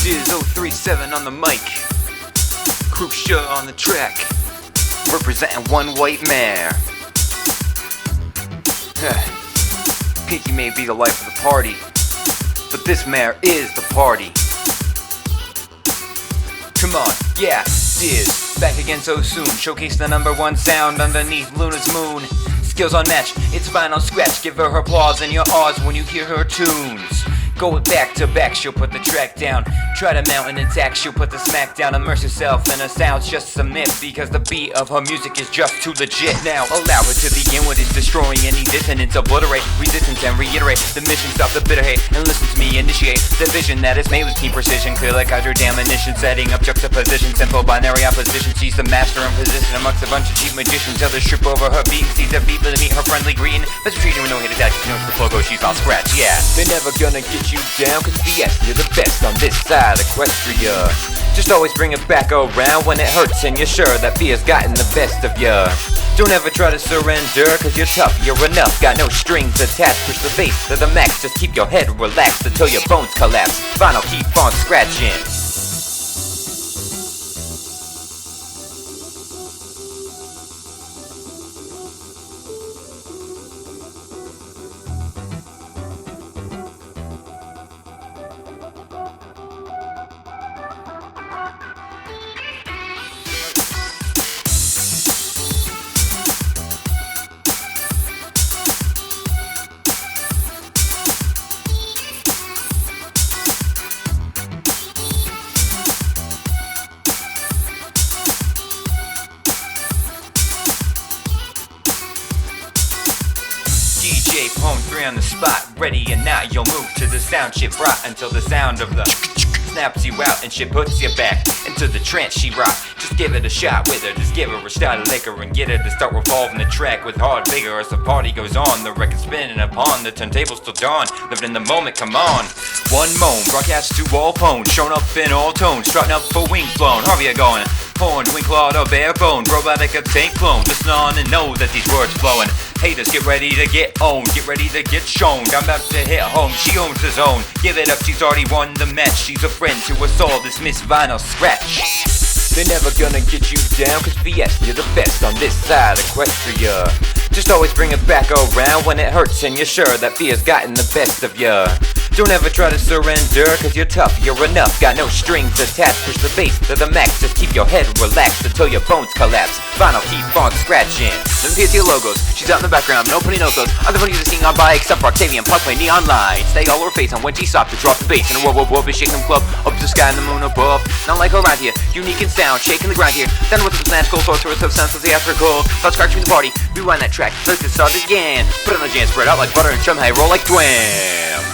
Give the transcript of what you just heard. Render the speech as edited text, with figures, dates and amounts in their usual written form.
Diz037 on the mic, Crucia on the track, representing one white mare. Pinky may be the life of the party, but this mare is the party. Come on, yeah, Diz, back again so soon. Showcase the #1 sound underneath Luna's moon. Skills unmatched, it's vinyl scratch. Give her applause and your awes when you hear her tunes. Go back to back, she'll put the track down. Try to mount an attack, she'll put the smack down. Immerse herself in her sounds, just submit, because the beat of her music is just too legit. Now allow her to begin what is destroying any dissonance. Obliterate resistance and reiterate the mission. Stop the bitter hate and listen to me initiate the vision that is made with keen precision. Clear like hydro ammunition, setting up juxtaposition. Simple binary opposition, she's the master in position amongst a bunch of cheap magicians. Others trip over her beat, sees a beat to meet her friendly greeting. Best treating with no hate attack, she knows the flow goes, she's all scratch, yeah. They're never gonna get you down, cause BS, you're the best on this side of Equestria. Just always bring it back around when it hurts and you're sure that fear's gotten the best of ya. Don't ever try to surrender, cause you're tough, you're enough. Got no strings attached, push the bass to the max. Just keep your head relaxed until your bones collapse. Vinyl, keep on scratching. DJ Pone 3 on the spot, ready and now you'll move to the sound shit brought until the sound of the snaps you out and shit puts you back into the trance she rock. Just give it a shot with her, just give her a shot of liquor and get her to start revolving the track with hard vigor as the party goes on. The record spinning upon the turntables till dawn, living in the moment, come on. One moan, broadcast to all phones, shown up in all tones, strutting up for wings blown. Harvey are going, horned, wing clawed or bare bone, robotic a tank clone. Listen on and know that these words flowing. Haters, get ready to get owned, get ready to get shown. I'm about to hit home, she owns the zone. Give it up, she's already won the match. She's a friend to us all, this Miss Vinyl Scratch. They're never gonna get you down, cause BS, you're the best on this side of Equestria. Just always bring it back around when it hurts and you're sure that fear's gotten the best of ya. Don't ever try to surrender, cause you're tough, you're enough. Got no strings attached, push the bass to the max. Just keep your head relaxed until your bones collapse. Vinyl, keep on scratching. Let me see your logos, she's out in the background, nobody knows those. Other funny to sing on by except for Octavian, Puck, play neon lights. Stay all over face on when she stopped to drop the bass. And a whoa, be shaking them club, up to the sky and the moon above. Not like around here, unique in sound, shaking the ground here. Then with the magical sorceress of sense of theatrical. Thought scratching the party, rewind that track, let's get started again. Put it on the jam, spread out like butter and chum, hey, roll like Dwam.